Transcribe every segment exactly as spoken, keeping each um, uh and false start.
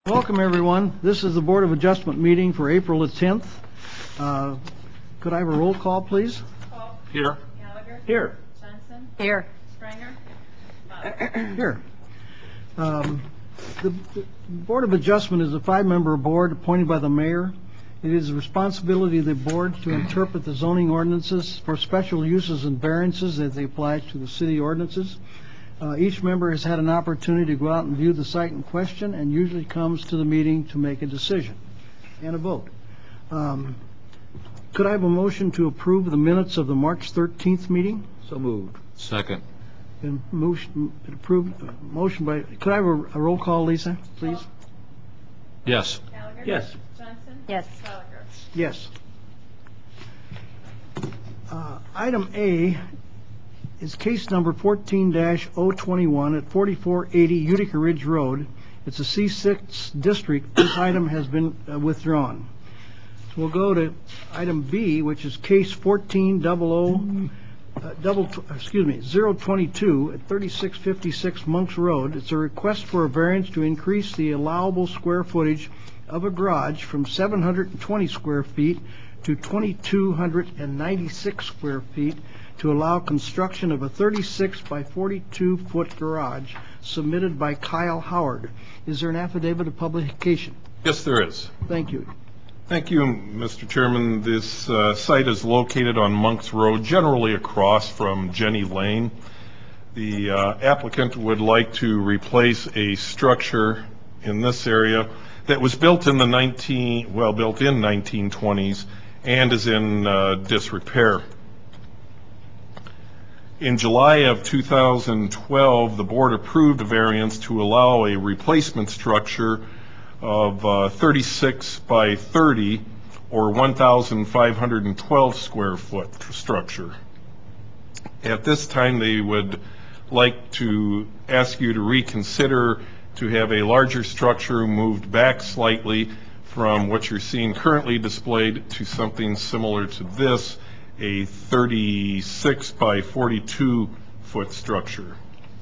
Welcome, everyone. This is the Board of Adjustment meeting for April the tenth. Uh, could I have a roll call, please? Paul. Here. Gallagher. Here. Johnson. Here. Springer. Here. Um, the, the Board of Adjustment is a five-member board appointed by the mayor. It is the responsibility of the board to interpret the zoning ordinances for special uses and variances as they apply to the city ordinances. Uh, each member has had an opportunity to go out and view the site in question and usually comes to the meeting to make a decision and a vote. Um, could I have a motion to approve the minutes of the March thirteenth meeting? So moved. Second. Been motion, approved, uh, motion by, could I have a, a roll call, Lisa, please? Yes. Gallagher. Yes. Johnson. Yes. Gallagher. Yes. Uh, item A is case number fourteen dash oh twenty-one at forty-four eighty Utica Ridge Road. It's a C six district. This item has been uh, withdrawn. So we'll go to item B, which is case fourteen double O, uh, double, excuse me, zero twenty-two at thirty-six fifty-six Monks Road. It's a request for a variance to increase the allowable square footage of a garage from seven hundred twenty square feet to twenty-two hundred ninety-six square feet to allow construction of a thirty-six by forty-two foot garage submitted by Kyle Howard. Is there an affidavit of publication? Yes, there is. Thank you. Thank you, Mister Chairman. This uh, site is located on Monks Road, generally across from Jenny Lane. The uh, applicant would like to replace a structure in this area that was built in the nineteen, well, built in nineteen twenties and is in uh, disrepair. In July of two thousand twelve, the board approved a variance to allow a replacement structure of uh, thirty-six by thirty or one thousand five hundred twelve square foot structure. At this time, they would like to ask you to reconsider to have a larger structure moved back slightly from what you're seeing currently displayed to something similar to this, a thirty-six by forty-two foot structure.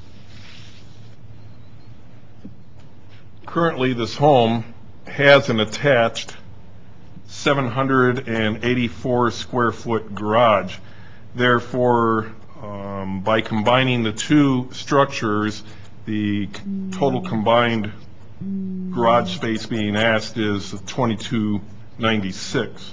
Currently, this home has an attached seven hundred eighty-four square foot garage. Therefore, um, by combining the two structures, the total combined garage space being asked is twenty-two ninety-six.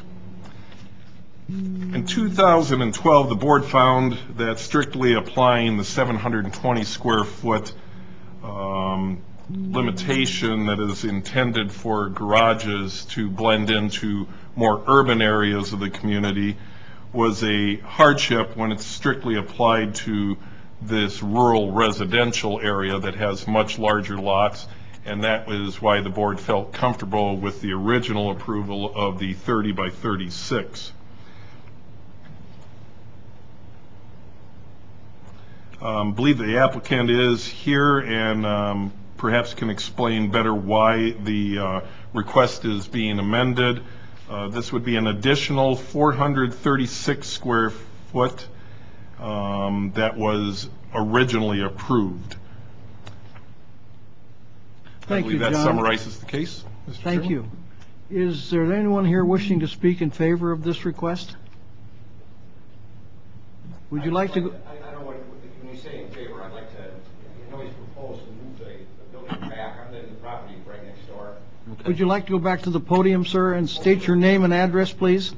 In two thousand twelve, the board found that strictly applying the seven hundred twenty square foot um, limitation that is intended for garages to blend into more urban areas of the community was a hardship when it's strictly applied to this rural residential area that has much larger lots, and that was why the board felt comfortable with the original approval of the thirty by thirty-six. Um, believe the applicant is here and um, perhaps can explain better why the uh, request is being amended. Uh, this would be an additional four hundred thirty-six square foot um, that was originally approved. Thank I you, believe that John. summarizes the case, Mister Thank Chairman. you. Is there anyone here wishing to speak in favor of this request? Would you like to go? I, I don't want, when you say in favor, I'd like to, you know, he's proposed to move the, the building back. I'm in the property right next door. Okay. Would you like to go back to the podium, sir, and state your name and address, please?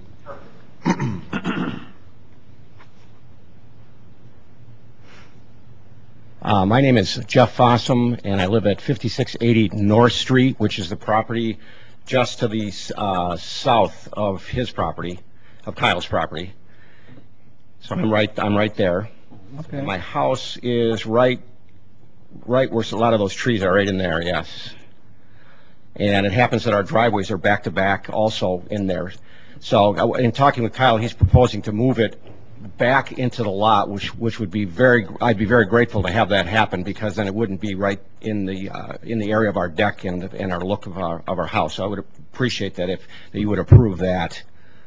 Uh, my name is Jeff Fossum, and I live at fifty-six eighty North Street, which is the property just to the uh, south of his property, of Kyle's property. So I'm right, I'm right there. Okay. My house is right, right where a lot of those trees are, right in there, yes. And it happens that our driveways are back to back also in there. So in talking with Kyle, he's proposing to move it back into the lot, which which would be very, I'd be very grateful to have that happen, because then it wouldn't be right in the uh, in the area of our deck and and our look of our of our house. So I would appreciate that if that you would approve that.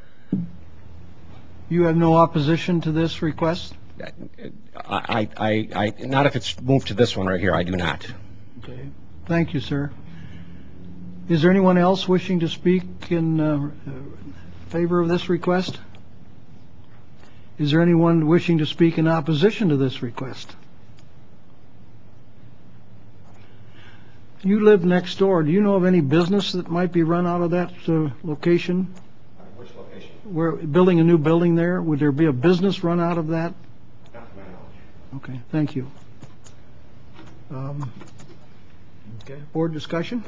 You have no opposition to this request? I I I not if it's moved to this one right here. I do not. Okay. Thank you, sir. Is there anyone else wishing to speak in uh, favor of this request? Is there anyone wishing to speak in opposition to this request? You live next door. Do you know of any business that might be run out of that uh, location? Which location? We're building a new building there. Would there be a business run out of that? Not to my knowledge. Okay, thank you. Um, Okay. Board discussion?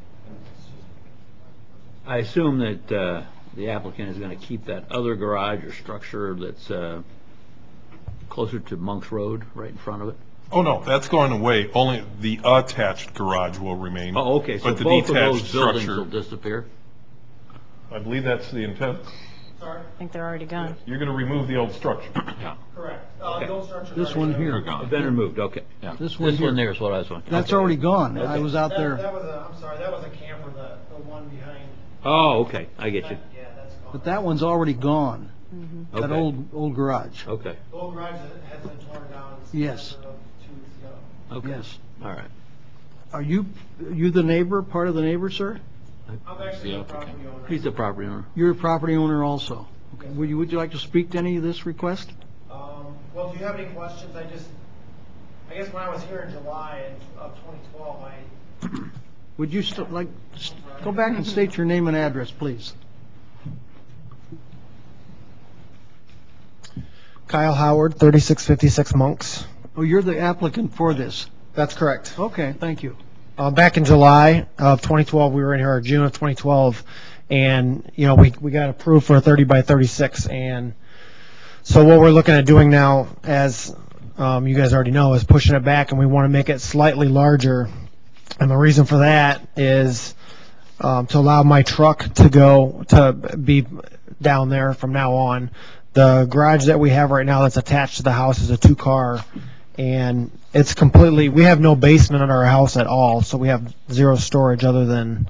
I assume that uh, the applicant is going to keep that other garage or structure that's uh, closer to Monk's Road, right in front of it? Oh, no, that's going away. Only the attached garage will remain. Oh, okay, so But the both of detached those buildings structure- will disappear? I believe that's the intent. I think they're already gone. You're going to remove the old structure. Yeah. Correct. Uh, Okay. the old structure's This already one done. here. They're gone. They've been removed, okay. Yeah. This one This one here. there is what I was wondering. That's Okay. already gone. I Okay. was out That, there. that was a, I'm sorry, that was a camper, the, the one behind. Oh, okay, I get you. That- Yeah, that's gone. But that one's already gone. That Okay. old, old garage. Okay, The old garage has been torn down. Yes. as of Two weeks ago. okay. Yes. All right. Are you, you the neighbor, part of the neighbor, sir? I'm actually The the applicant. property owner. He's the property owner. You're a property owner also. Okay. Would you, would you like to speak to any of this request? Um, well, do you have any questions? I just, I guess when I was here in July of twenty twelve, I, Would you still like, st- go back and state your name and address, please. Kyle Howard, thirty-six fifty-six Monks. Oh, you're the applicant for this. That's correct. Okay, thank you. Uh, back in July of twenty twelve, we were in here, or June of twenty twelve, and, you know, we, we got approved for a thirty by thirty-six, and so what we're looking at doing now, as um, you guys already know, is pushing it back, and we want to make it slightly larger, and the reason for that is um, to allow my truck to go, to be down there from now on. The garage that we have right now that's attached to the house is a two-car, and it's completely, we have no basement in our house at all, so we have zero storage other than,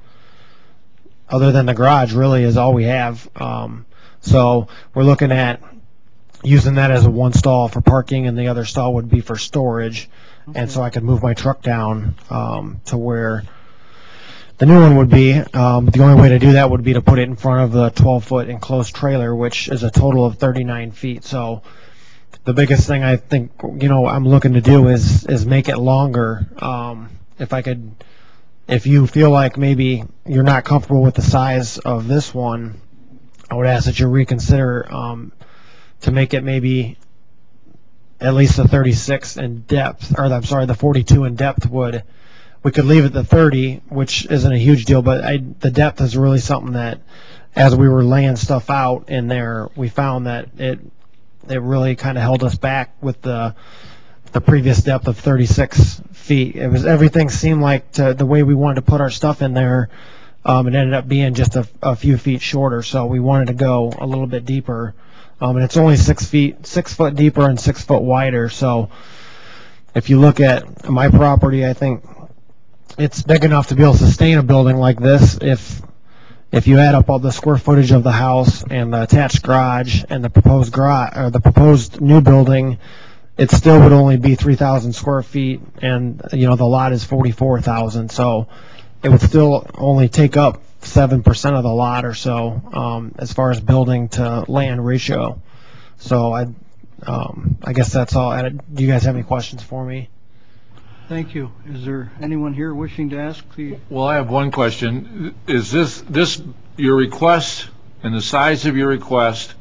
other than the garage really is all we have. Um, so we're looking at using that as a one stall for parking, and the other stall would be for storage, and so I could move my truck down um, to where the new one would be. Um, the only way to do that would be to put it in front of the twelve foot enclosed trailer, which is a total of thirty-nine feet. So the biggest thing I think, you know, I'm looking to do is, is make it longer. Um, if I could, if you feel like maybe you're not comfortable with the size of this one, I would ask that you reconsider, um, to make it maybe at least the thirty-six in depth, or I'm sorry, the forty-two in depth would, we could leave it the thirty, which isn't a huge deal, but I, the depth is really something that, as we were laying stuff out in there, we found that it, it really kind of held us back with the, the previous depth of thirty-six feet. It was, everything seemed like to, the way we wanted to put our stuff in there, um, it ended up being just a, a few feet shorter, so we wanted to go a little bit deeper. Um, and it's only six feet, six foot deeper and six foot wider. So if you look at my property, I think it's big enough to be able to sustain a building like this. If if you add up all the square footage of the house and the attached garage and the proposed garage or the proposed new building, it still would only be three thousand square feet, and you know the lot is forty-four thousand. So it would still only take up seven percent of the lot or so, um, as far as building to land ratio. So I, um, I guess that's all. Uh, Do you guys have any questions for me? Thank you. Is there anyone here wishing to ask the, Well, I have one question. Is this, this, your request and the size of your request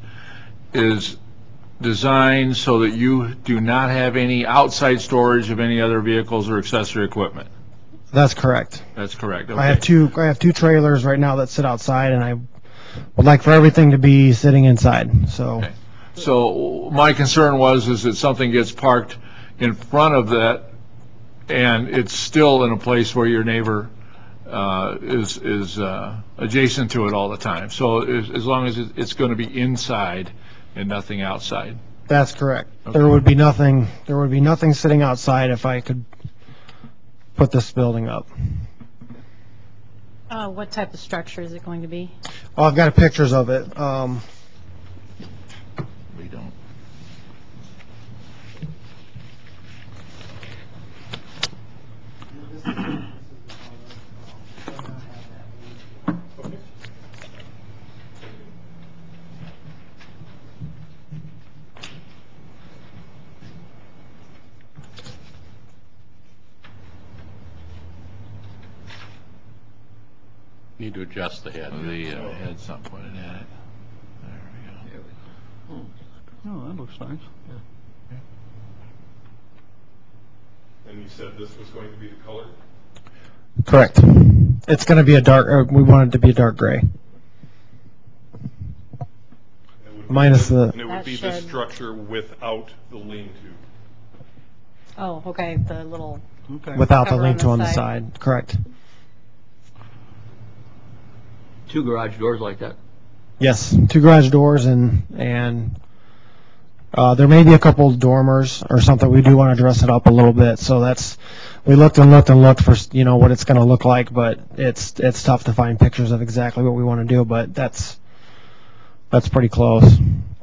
is designed so that you do not have any outside storage of any other vehicles or accessory equipment? That's correct. That's correct. I have Okay. two. I have two trailers right now that sit outside, and I would like for everything to be sitting inside. So. Okay. So my concern was is that something gets parked in front of that and it's still in a place where your neighbor uh, is is uh, adjacent to it all the time. So as, as long as it- it's going to be inside and nothing outside. That's correct. Okay. There would be nothing. There would be nothing sitting outside if I could put this building up. Uh, what type of structure is it going to be? Oh, I've got pictures of it. Um, We don't. Need to adjust the head. The uh, head's not pointed at it. There we go. Oh, that looks nice. And you said this was going to be the color? Correct. It's going to be a dark, uh, we want it to be a dark gray. It would be Minus this- the- And it would That be the shed. structure without the lean-to. Oh, okay, the little, Okay. Without the Cover on lean-to the on the side. side, correct. Two garage doors like that? Yes, two garage doors and, and uh, there may be a couple dormers or something. We do want to dress it up a little bit. So that's, we looked and looked and looked for, you know, what it's going to look like, but it's, it's tough to find pictures of exactly what we want to do, but that's, that's pretty close.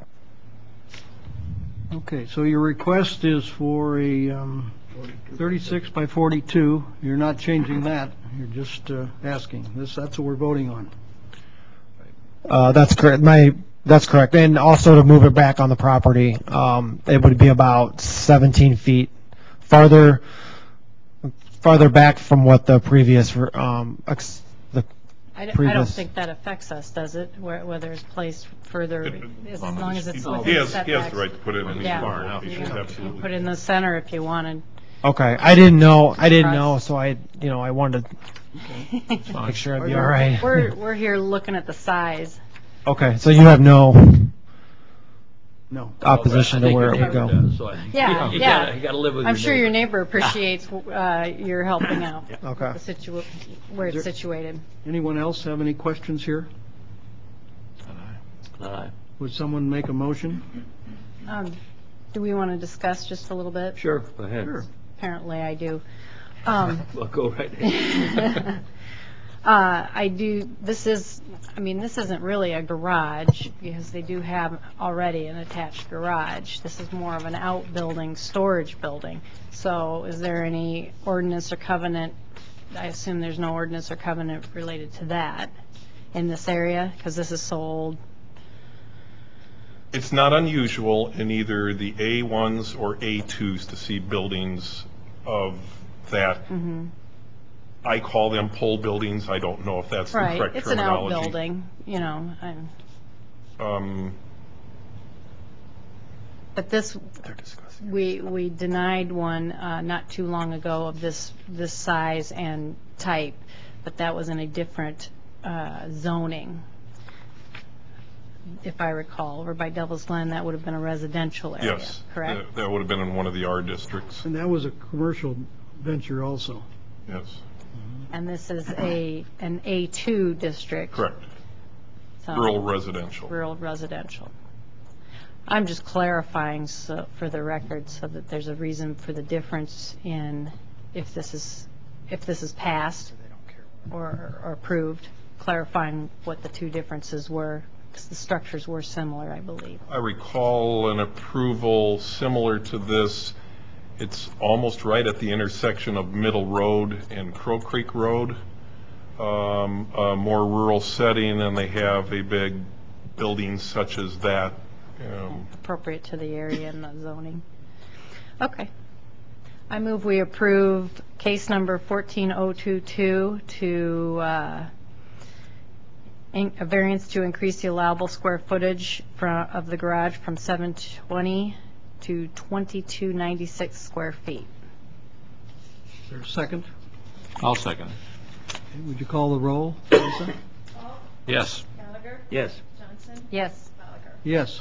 Okay, so your request is for a um, thirty-six by forty-two. You're not changing that. You're just uh, asking. This, that's what we're voting on. Uh, that's correct. My, that's correct. And also to move it back on the property, um, it would be about seventeen feet farther, farther back from what the previous, um, ex, the I d- I don't previous. think that affects us, does it? Where- Whether it's placed further, It- as on the- long as it's he- within He the has, he has setbacks. the right to put it in. Yeah, far enough. you He's can absolutely. put it in the center if you wanted. Okay, I didn't know, I didn't Cross. know, so I, you know, I wanted to make sure I'd be all right. We're, we're here looking at the size. Okay, so you have no No. opposition I to think where your it would neighbor go? does, so I think Yeah, you yeah. gotta- You gotta live with your I'm neighbor. sure your neighbor appreciates uh, your helping out. Okay. The situa- where it's situated. Anyone else have any questions here? Uh, Would someone make a motion? Um, Do we want to discuss just a little bit? Sure, go ahead. Sure. Apparently I do. Um, Well, go right ahead. Uh, I do, this is, I mean, this isn't really a garage, because they do have already an attached garage. This is more of an outbuilding, storage building. So is there any ordinance or covenant, I assume there's no ordinance or covenant related to that in this area, because this is sold? It's not unusual in either the A ones or A twos to see buildings of that. Mm-hmm. I call them pole buildings. I don't know if that's the Right, correct it's an terminology. outbuilding, you know, I'm- Um, but this, we, we denied one uh, not too long ago of this, this size and type, but that was in a different uh, zoning, if I recall, over by Devil's Glen. That would have been a residential area, Yes. correct? That- That would have been in one of the R districts. And that was a commercial venture also. Yes, And this is a, an A two district. correct. so- Rural residential. Rural residential. I'm just clarifying so, for the record, so that there's a reason for the difference in if this is, if this is passed or, or approved, clarifying what the two differences were, because the structures were similar, I believe. I recall an approval similar to this. It's almost right at the intersection of Middle Road and Crow Creek Road. Um, a more rural setting, and they have a big building such as that. Um, Appropriate to the area and the zoning. Okay. I move we approve case number fourteen oh two two to, uh, in- a variance to increase the allowable square footage fro- of the garage from seven twenty to twenty-two ninety-six square feet. Is there a second? I'll second. Okay, would you call the roll, Lisa? Yes. Yes. Yes. Yes.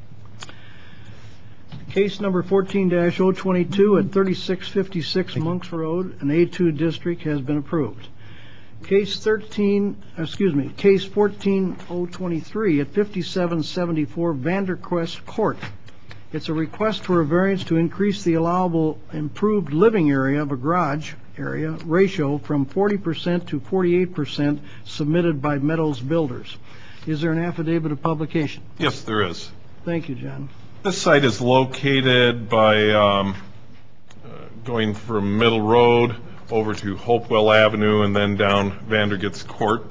Case number fourteen oh twenty-two at thirty-six fifty-six Monks Road, an A two district, has been approved. Case thirteen, excuse me, case fourteen oh twenty-three at fifty-seven seventy-four Vanderquest Court. It's a request for a variance to increase the allowable improved living area of a garage area ratio from forty percent to forty-eight percent submitted by Meadows Builders. Is there an affidavit of publication? Yes, there is. Thank you, John. This site is located by um, uh, going from Middle Road over to Hopewell Avenue and then down Vandergits Court.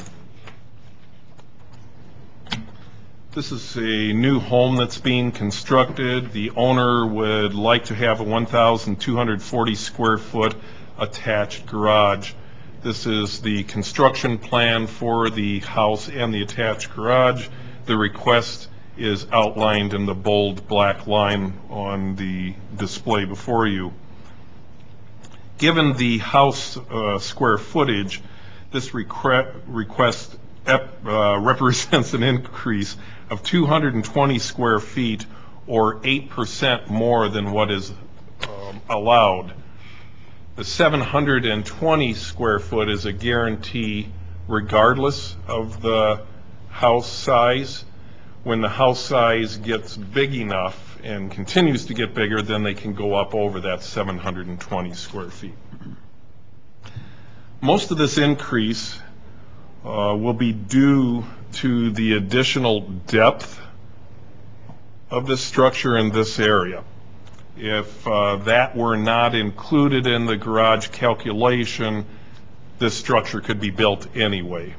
This is a new home that's being constructed. The owner would like to have a one thousand two hundred forty square foot attached garage. This is the construction plan for the house and the attached garage. The request is outlined in the bold black line on the display before you. Given the house uh, square footage, this requ- request ep- uh, represents an increase of two hundred twenty square feet or eight percent more than what is um, allowed. The seven hundred twenty square foot is a guarantee regardless of the house size. When the house size gets big enough and continues to get bigger, then they can go up over that seven hundred twenty square feet. Most of this increase uh, will be due to the additional depth of the structure in this area. If uh, that were not included in the garage calculation, this structure could be built anyway.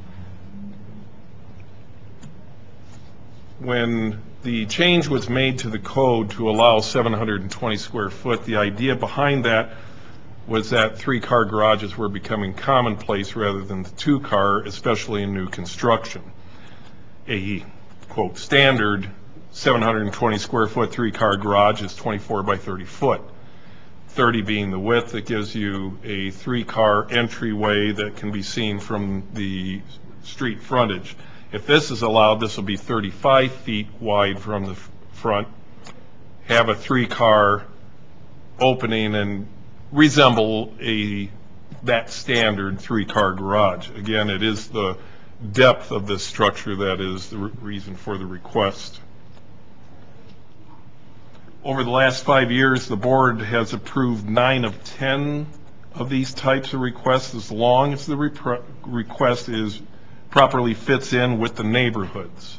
When the change was made to the code to allow seven hundred twenty square foot, the idea behind that was that three-car garages were becoming commonplace rather than the two-car, especially in new construction. A, quote, standard seven hundred twenty square foot three-car garage is twenty-four by thirty foot. thirty being the width, that gives you a three-car entryway that can be seen from the street frontage. If this is allowed, this will be thirty-five feet wide from the front, have a three-car opening and resemble a that standard three-car garage. Again, it is the depth of this structure that is the re- reason for the request. Over the last five years, the board has approved nine of ten of these types of requests as long as the repre- request is properly fits in with the neighborhoods.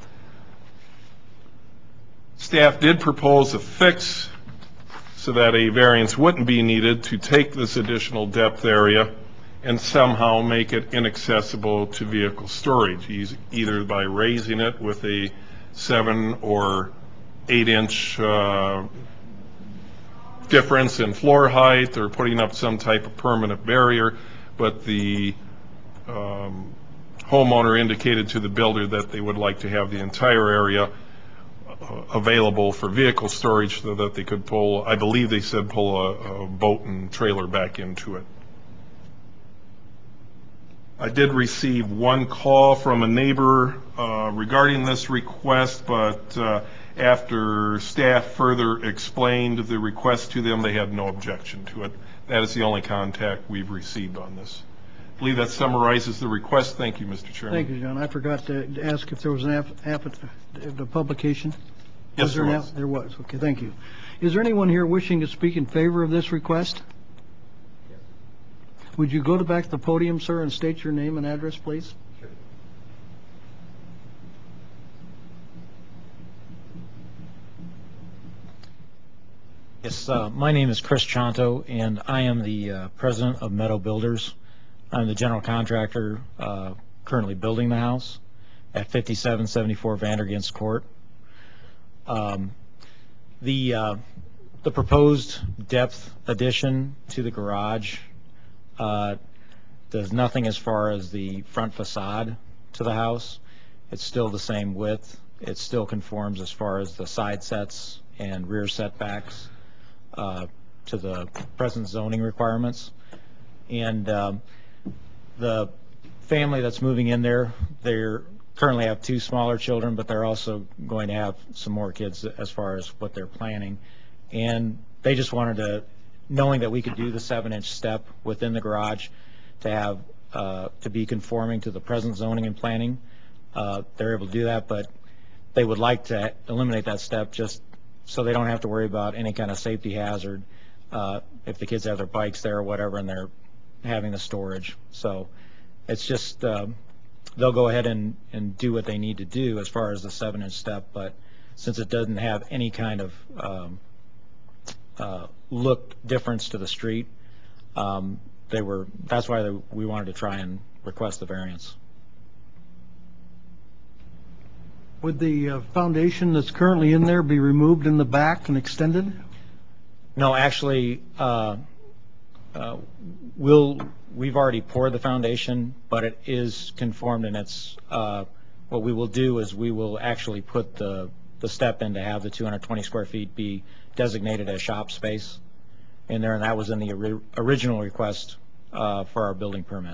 Staff did propose a fix so that a variance wouldn't be needed to take this additional depth area and somehow make it inaccessible to vehicle storage, either by raising it with a seven or eight inch uh, difference in floor height or putting up some type of permanent barrier. But the um, homeowner indicated to the builder that they would like to have the entire area uh, available for vehicle storage so that they could pull, I believe they said pull a, a boat and trailer back into it. I did receive one call from a neighbor uh, regarding this request, but uh, after staff further explained the request to them, they had no objection to it. That is the only contact we've received on this. I believe that summarizes the request. Thank you, Mister Chairman. Thank you, John. I forgot to ask if there was an app, app, the publication. Yes, was there. there an was. App? There was. Okay, thank you. Is there anyone here wishing to speak in favor of this request? Would you go to back to the podium, sir, and state your name and address, please? Sure. Yes, uh, my name is Chris Chanto, and I am the uh, president of Meadow Builders. I'm the general contractor uh, currently building the house at fifty-seven seventy-four Vandergins Court. Um, the uh, the proposed depth addition to the garage uh, does nothing as far as the front facade to the house. It's still the same width. It still conforms as far as the side sets and rear setbacks uh, to the present zoning requirements. And um, the family that's moving in there, they currently have two smaller children, but they're also going to have some more kids as far as what they're planning. And they just wanted to, knowing that we could do the seven-inch step within the garage to have, uh, to be conforming to the present zoning and planning, uh, they're able to do that, but they would like to eliminate that step just so they don't have to worry about any kind of safety hazard uh, if the kids have their bikes there or whatever and they're having the storage. So it's just, uh, they'll go ahead and, and do what they need to do as far as the seven-inch step, but since it doesn't have any kind of um, uh, look difference to the street, um, they were, that's why they, we wanted to try and request the variance. Would the uh, foundation that's currently in there be removed in the back and extended? No, actually, uh, uh, we'll, we've already poured the foundation, but it is conformed, and it's, uh, what we will do is we will actually put the, the step in to have the two hundred twenty square feet be designated as shop space in there, and that was in the ori- original request uh, for our building permit.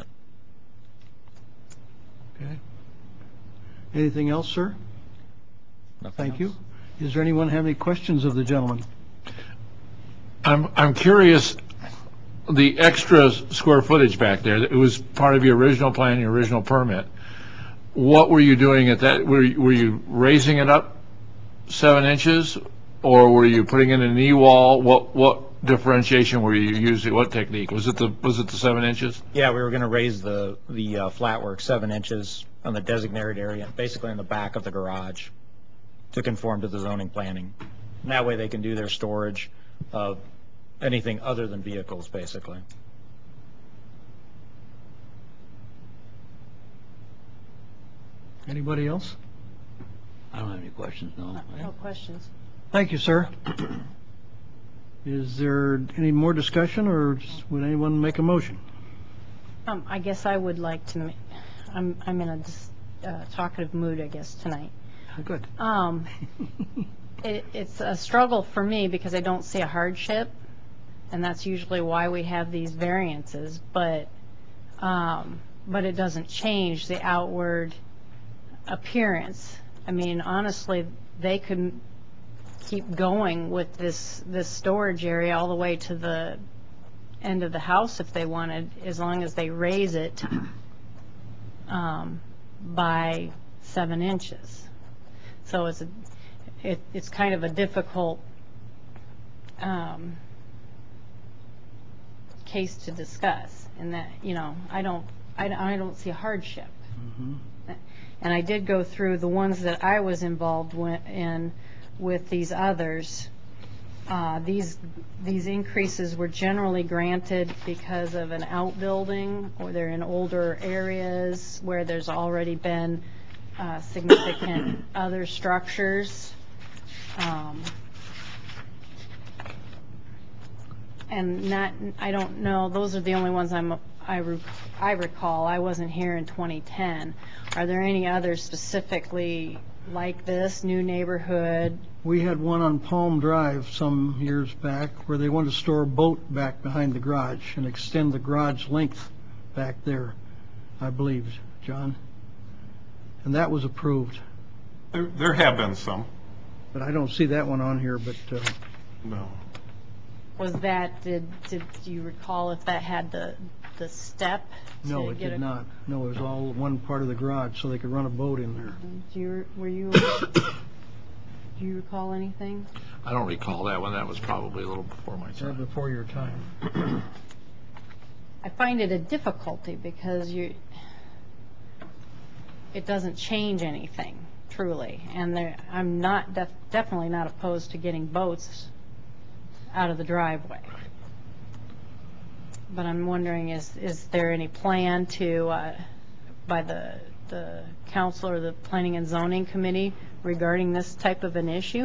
Okay. Anything else, sir? Nothing Thank you. else. Is there anyone have any questions of the gentleman? I'm, I'm curious, the extra square footage back there, it was part of your original plan, your original permit. What were you doing at that? Were, you- were you raising it up seven inches, or were you putting in a knee wall? What, what differentiation were you using? What technique? Was it the, was it the seven inches? Yeah, we were going to raise the, the uh, flat work seven inches on the designated area, basically in the back of the garage, to conform to the zoning planning. And that way they can do their storage of anything other than vehicles, basically. Anybody else? I don't have any questions, no. No questions. Thank you, sir. Is there any more discussion, or would anyone make a motion? Um, I guess I would like to, ma- I'm, I'm in a dis- uh, talkative mood, I guess, tonight. Good. Um, it, it's a struggle for me because I don't see a hardship, and that's usually why we have these variances, but, um, but it doesn't change the outward appearance. I mean, honestly, they could keep going with this, this storage area all the way to the end of the house if they wanted, as long as they raise it um, by seven inches. So it's a, it, it's kind of a difficult um, case to discuss, in that, you know, I don't, I, I don't see a hardship. And I did go through the ones that I was involved wi- in with these others. Uh, These, these increases were generally granted because of an outbuilding, or they're in older areas where there's already been uh, significant other structures. Um, And not, I don't know, those are the only ones I'm, I re- I recall. I wasn't here in twenty ten. Are there any others specifically like this, new neighborhood? We had one on Palm Drive some years back where they wanted to store a boat back behind the garage and extend the garage length back there, I believe, John. And that was approved, There, there have been some. but I don't see that one on here, but uh, No. Was that, did, did you recall if that had the, the step? no, to it get did a- not. No, it was all one part of the garage, so they could run a boat in there. Do you, were you, do you recall anything? I don't recall that one. That was probably a little before my Right time. before your time. I find it a difficulty because you, it doesn't change anything, truly. And there, I'm not, def- definitely not opposed to getting boats out of the driveway. But I'm wondering, is, is there any plan to, uh, by the, the council or the planning and zoning committee regarding this type of an issue?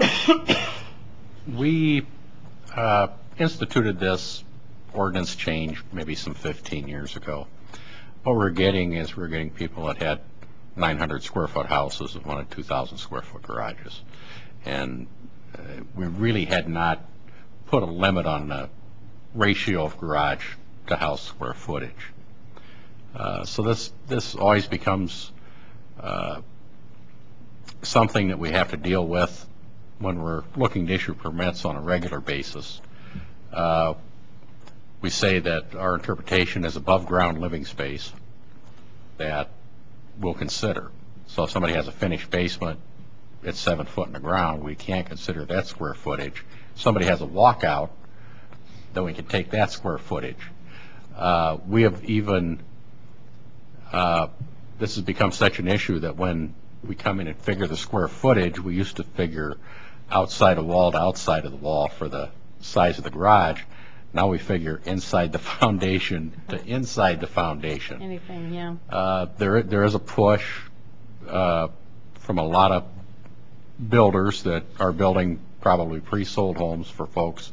We uh, instituted this ordinance change maybe some fifteen years ago. What we're getting is we're getting people that had nine hundred square foot houses that wanted two thousand square foot garages. And uh, we really had not put a limit on the ratio of garage to house square footage. Uh, So this, this always becomes uh, something that we have to deal with when we're looking to issue permits on a regular basis. Uh, We say that our interpretation is above-ground living space that we'll consider. So if somebody has a finished basement, it's seven foot in the ground, we can't consider that square footage. Somebody has a walkout, then we can take that square footage. Uh, We have even, uh, this has become such an issue that when we come in and figure the square footage, we used to figure outside a wall to outside of the wall for the size of the garage. Now we figure inside the foundation to inside the foundation. Anything, yeah. Uh, There, there is a push uh, from a lot of builders that are building probably pre-sold homes for folks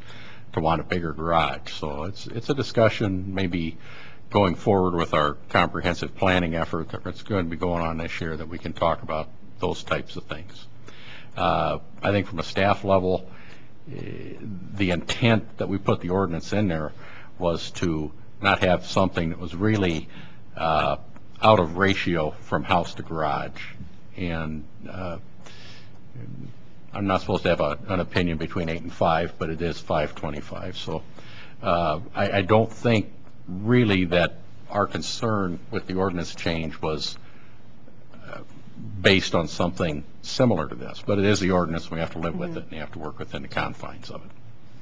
to want a bigger garage. So it's, it's a discussion maybe going forward with our comprehensive planning effort that's going to be going on this year, that we can talk about those types of things. Uh, I think from a staff level, eh, the intent that we put the ordinance in there was to not have something that was really uh, out of ratio from house to garage. And uh, I'm not supposed to have a, an opinion between eight and five, but it is five twenty-five. So uh, I, I don't think really that our concern with the ordinance change was uh, based on something similar to this, but it is the ordinance. We have to live with it, and you have to work within the confines of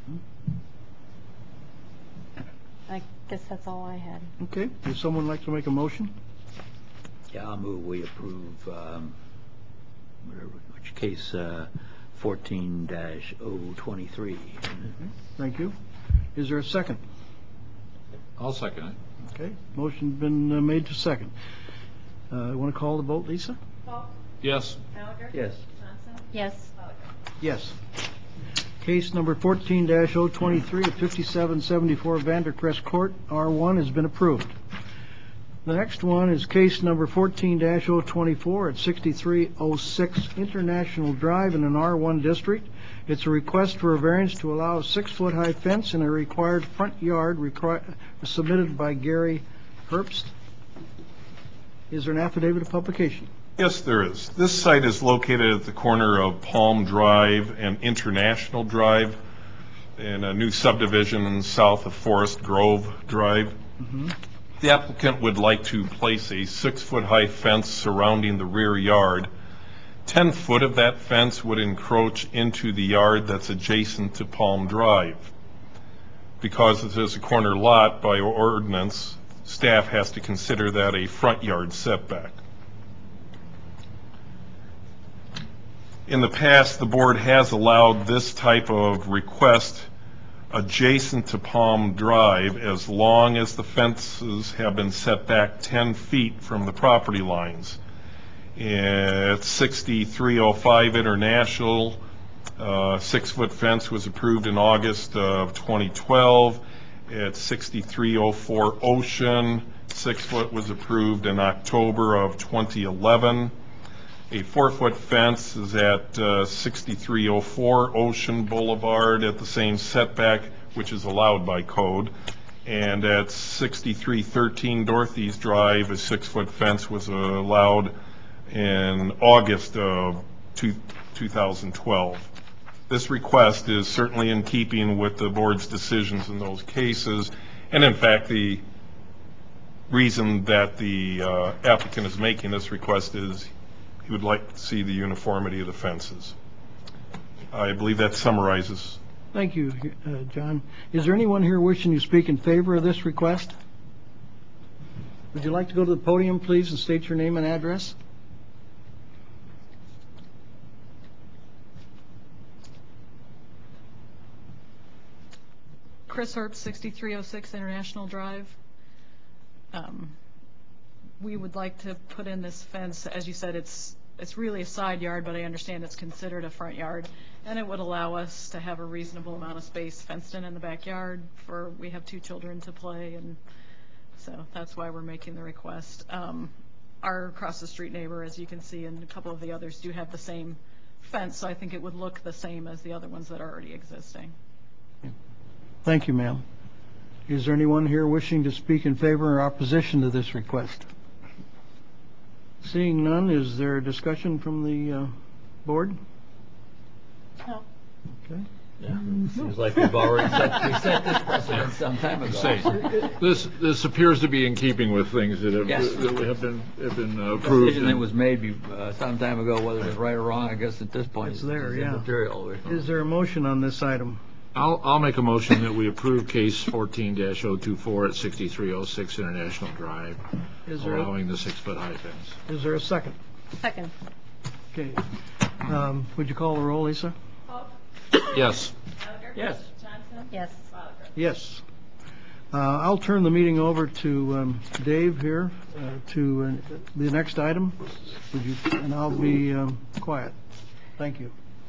it. I guess that's all I had. Okay, would someone like to make a motion? Yeah, I'll move we approve, um, whatever, which case, uh, fourteen dash oh twenty-three. Thank you. Is there a second? I'll second it. Okay, motion's been uh, made to second. Uh, Want to call the vote, Lisa? Yes. Yes. Yes. Yes. Case number fourteen dash oh twenty-three at fifty-seven seventy-four Vandercrest Court, R one, has been approved. The next one is case number fourteen dash oh twenty-four at sixty-three oh six International Drive in an R one district. It's a request for a variance to allow a six-foot-high fence in a required front yard requi- submitted by Gary Herbst. Is there an affidavit of publication? Yes, there is. This site is located at the corner of Palm Drive and International Drive in a new subdivision south of Forest Grove Drive. Mm-hmm. The applicant would like to place a six-foot-high fence surrounding the rear yard. Ten foot of that fence would encroach into the yard that's adjacent to Palm Drive. Because it is a corner lot by ordinance, staff has to consider that a front yard setback. In the past, the board has allowed this type of request adjacent to Palm Drive as long as the fences have been set back ten feet from the property lines. At sixty-three oh five International, uh, six-foot fence was approved in August of twenty twelve. At sixty-three oh four Ocean, six-foot was approved in October of twenty eleven. A four-foot fence is at uh, sixty-three oh four Ocean Boulevard at the same setback, which is allowed by code. And at sixty-three thirteen Dorothy's Drive, a six-foot fence was allowed in August of two thousand twelve. This request is certainly in keeping with the board's decisions in those cases, and in fact, the reason that the uh, applicant is making this request is he would like to see the uniformity of the fences. I believe that summarizes. Thank you, uh, John. Is there anyone here wishing to speak in favor of this request? Would you like to go to the podium, please, and state your name and address? Chris Herbst, sixty-three oh six International Drive. Um, we would like to put in this fence. As you said, it's it's really a side yard, but I understand it's considered a front yard, and it would allow us to have a reasonable amount of space fenced in in the backyard. For we have two children to play, and so that's why we're making the request. Um, our across the street neighbor, as you can see, and a couple of the others do have the same fence, so I think it would look the same as the other ones that are already existing. Thank you, ma'am. Is there anyone here wishing to speak in favor or opposition to this request? Seeing none, is there a discussion from the uh, board? No. Okay. Yeah, seems like we've already set, we set this precedent some time ago. Say, this this appears to be in keeping with things that have, Yes. that have been have been uh, approved. Decision that was made be- uh, some time ago, whether it was right or wrong, I guess at this point It's there, yeah. immaterial. Is there a motion on this item? I'll I'll make a motion that we approve case fourteen dash oh twenty-four at sixty-three oh six International Drive, Is there a, allowing the six-foot high fence. is there a second? Second. Okay. Um, Would you call the roll, Lisa? Yes. Yes. Yes. Yes. Uh, I'll turn the meeting over to um, Dave here uh, to uh, the next item. Would you? And I'll be um, quiet. Thank you.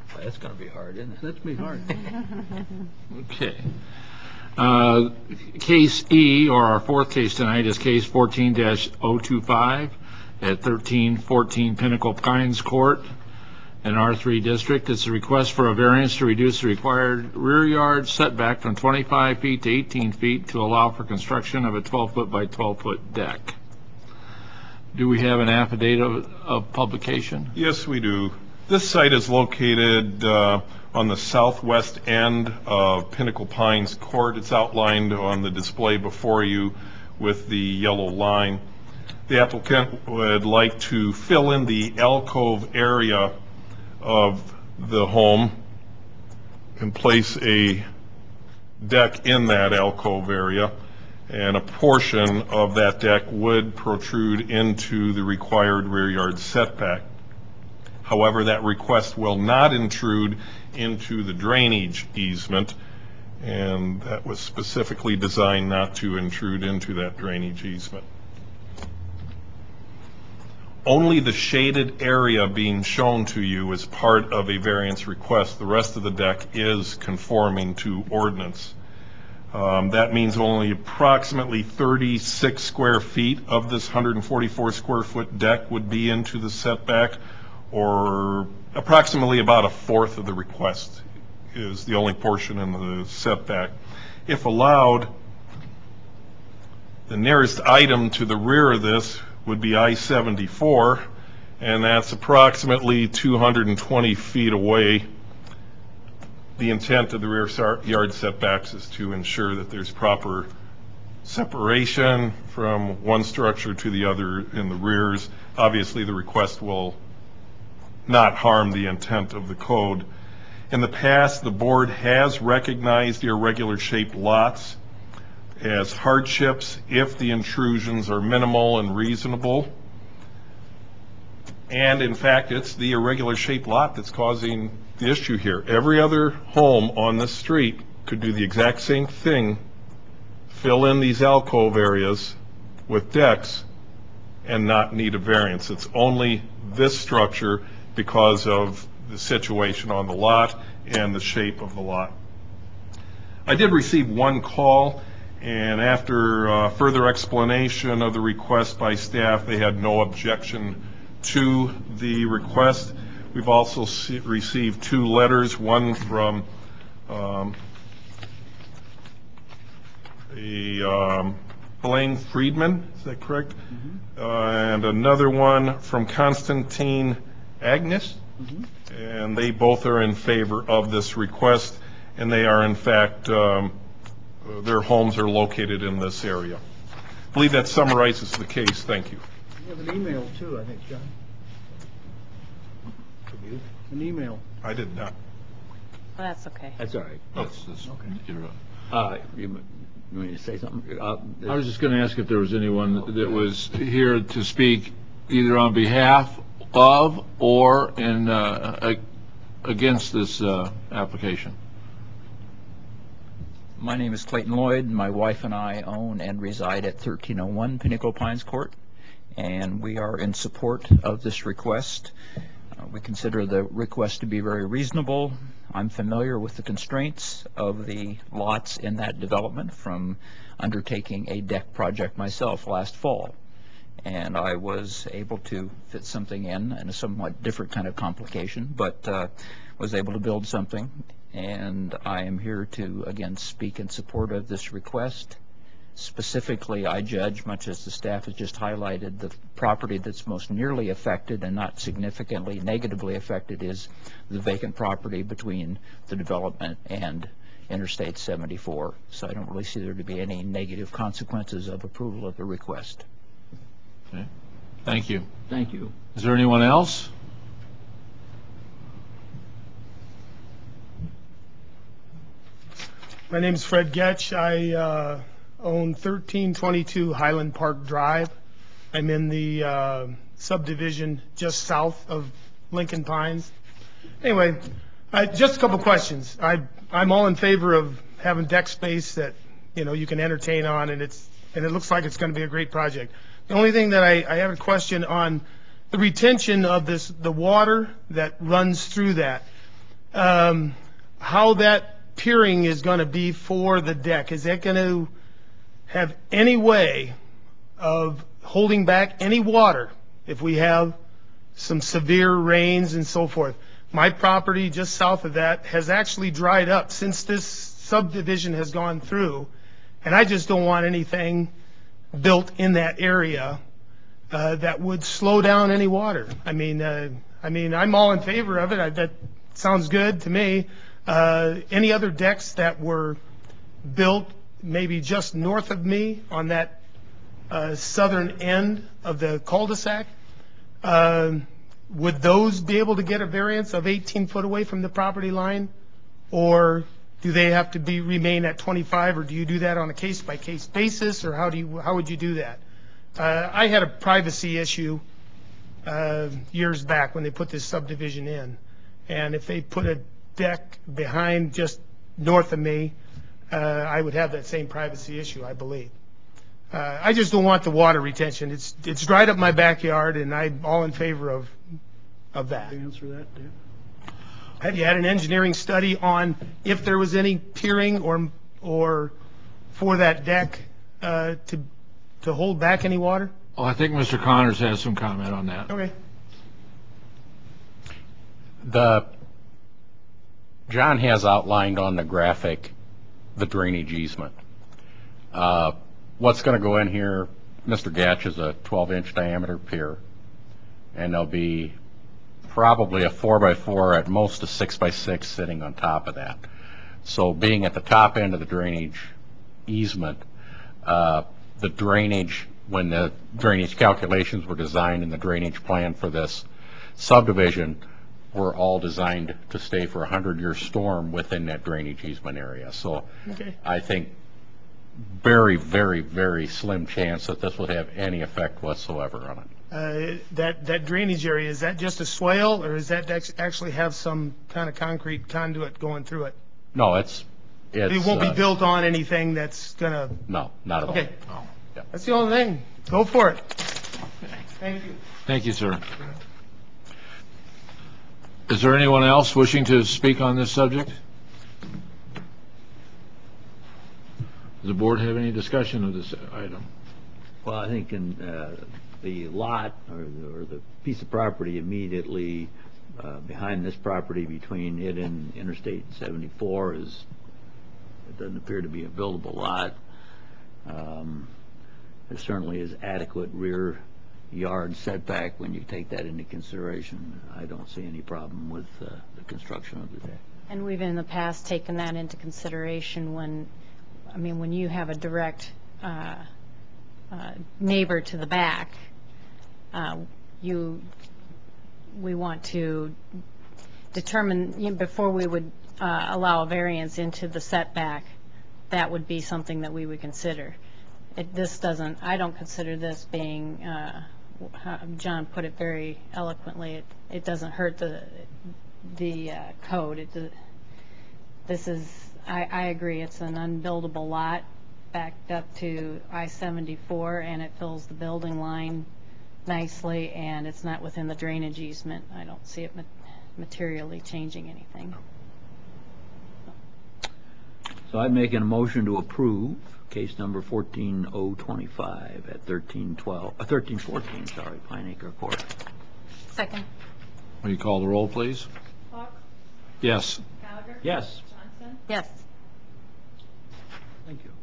That's going to be hard, isn't it? That's be hard. Okay. Uh, Case E, or our fourth case tonight, is case fourteen dash oh twenty-five at thirteen fourteen Pinnacle Pines Court in R three district. It's a request for a variance to reduce the required rear yard setback from twenty-five feet to eighteen feet to allow for construction of a twelve foot by twelve foot deck. Do we have an affidavit of, of publication? Yes, we do. This site is located uh, on the southwest end of Pinnacle Pines Court. It's outlined on the display before you with the yellow line. The applicant would like to fill in the alcove area of the home and place a deck in that alcove area, and a portion of that deck would protrude into the required rear yard setback. However, that request will not intrude into the drainage easement, and that was specifically designed not to intrude into that drainage easement. Only the shaded area being shown to you is part of a variance request. The rest of the deck is conforming to ordinance. Um, that means only approximately thirty-six square feet of this one hundred forty-four square foot deck would be into the setback, or approximately about a fourth of the request is the only portion in the setback. If allowed, the nearest item to the rear of this would be I seventy-four, and that's approximately two hundred twenty feet away. The intent of the rear yard setbacks is to ensure that there's proper separation from one structure to the other in the rears. Obviously, the request will not harm the intent of the code. In the past, the board has recognized the irregular shaped lots as hardships if the intrusions are minimal and reasonable. And in fact, it's the irregular shaped lot that's causing the issue here. Every other home on this street could do the exact same thing, fill in these alcove areas with decks, and not need a variance. It's only this structure because of the situation on the lot and the shape of the lot. I did receive one call, and after uh, further explanation of the request by staff, they had no objection to the request. We've also see, received two letters, one from um, a um, Blaine Friedman, is that correct? Mm-hmm. uh, and another one from Constantine Agnes, mm-hmm. and they both are in favor of this request, and they are in fact, um, their homes are located in this area. I believe that summarizes the case. Thank you. You have an email too, I think, John. You? An email. I did not. Well, that's okay. That's all right. That's, that's, okay. Uh, you, you want me to say something? Uh, I was just going to ask if there was anyone that was here to speak either on behalf of or in uh, against this uh, application. My name is Clayton Lloyd. My wife and I own and reside at thirteen oh one Pinnacle Pines Court, and we are in support of this request. Uh, we consider the request to be very reasonable. I'm familiar with the constraints of the lots in that development from undertaking a deck project myself last fall, and I was able to fit something in in a somewhat different kind of complication, but uh, was able to build something. And I am here to, again, speak in support of this request. Specifically, I judge, much as the staff has just highlighted, the property that's most nearly affected and not significantly negatively affected is the vacant property between the development and Interstate seventy-four. So I don't really see there to be any negative consequences of approval of the request. Okay. Thank you. Thank you. Is there anyone else? My name is Fred Getch. I uh, own thirteen twenty-two Highland Park Drive. I'm in the uh, subdivision just south of Lincoln Pines. Anyway, I, just a couple questions. I, I'm all in favor of having deck space that you know you can entertain on, and it's and it looks like it's going to be a great project. The only thing that I, I have a question on the retention of this, the water that runs through that. um, how that piering is going to be for the deck. Is that going to have any way of holding back any water if we have some severe rains and so forth? My property just south of that has actually dried up since this subdivision has gone through, and I just don't want anything built in that area uh, that would slow down any water. I mean, uh, I mean, I'm all in favor of it. I, that sounds good to me. Uh, any other decks that were built maybe just north of me on that uh, southern end of the cul-de-sac, uh, would those be able to get a variance of eighteen foot away from the property line? Or do they have to be, remain at twenty-five, or do you do that on a case-by-case basis, or how do you, how would you do that? Uh, I had a privacy issue uh, years back when they put this subdivision in, and if they put a deck behind just north of me, uh, I would have that same privacy issue, I believe. Uh, I just don't want the water retention. It's it's dried up my backyard, and I'm all in favor of of that. Answer that, Dave? Have you had an engineering study on if there was any piering or or for that deck uh, to to hold back any water? Oh, I think Mister Connors has some comment on that. Okay. The, John has outlined on the graphic the drainage easement. Uh, What's going to go in here, Mister Gatch, is a twelve inch diameter pier, and there'll be probably a four by four, at most a six by six sitting on top of that. So being at the top end of the drainage easement, uh, the drainage, when the drainage calculations were designed in the drainage plan for this subdivision, were all designed to stay for a hundred year storm within that drainage easement area. So Okay. I think very, very, very slim chance that this would have any effect whatsoever on it. Uh, that that drainage area, is that just a swale, or is that act- actually have some kind of concrete conduit going through it? No, it's, it's. It won't uh, be built on anything that's gonna. No, not at all. Okay. No. Yeah. That's the only thing. Go for it. Thank you. Thank you, sir. Is there anyone else wishing to speak on this subject? Does the board have any discussion of this item? Well, I think in uh, the lot or the, or the piece of property immediately uh, behind this property between it and Interstate seventy-four is, it doesn't appear to be a buildable lot. Um, there certainly is adequate rear yard setback when you take that into consideration. I don't see any problem with uh, the construction of the deck. And we've in the past taken that into consideration when, I mean, when you have a direct uh, uh, neighbor to the back, uh, you, we want to determine, you know, before we would uh, allow a variance into the setback, that would be something that we would consider. It, this doesn't, I don't consider this being, uh, how John put it very eloquently, it, it doesn't hurt the, the uh, code. It, does- this is, I, I agree, it's an unbuildable lot backed up to I seventy-four, and it fills the building line nicely, and it's not within the drainage easement. I don't see it ma- materially changing anything. So I'm making a motion to approve case number fourteen oh twenty-five at thirteen twelve, uh, thirteen fourteen, sorry, Pine Acre Court. Second. Will you call the roll, please? Hawk? Yes. Gallagher? Yes. Johnson? Yes. Thank you.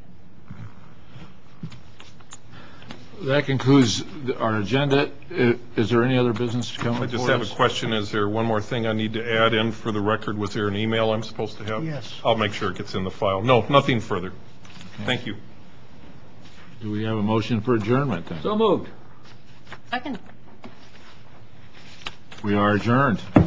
That concludes the- our agenda. I- Is there any other business to come I before just have us? a question. Is there one more thing I need to add in for the record? Was there an email I'm supposed to have? Yes. I'll make sure it gets in the file. No, nothing further. Thank you. Do we have a motion for adjournment then? So moved. Second. We are adjourned.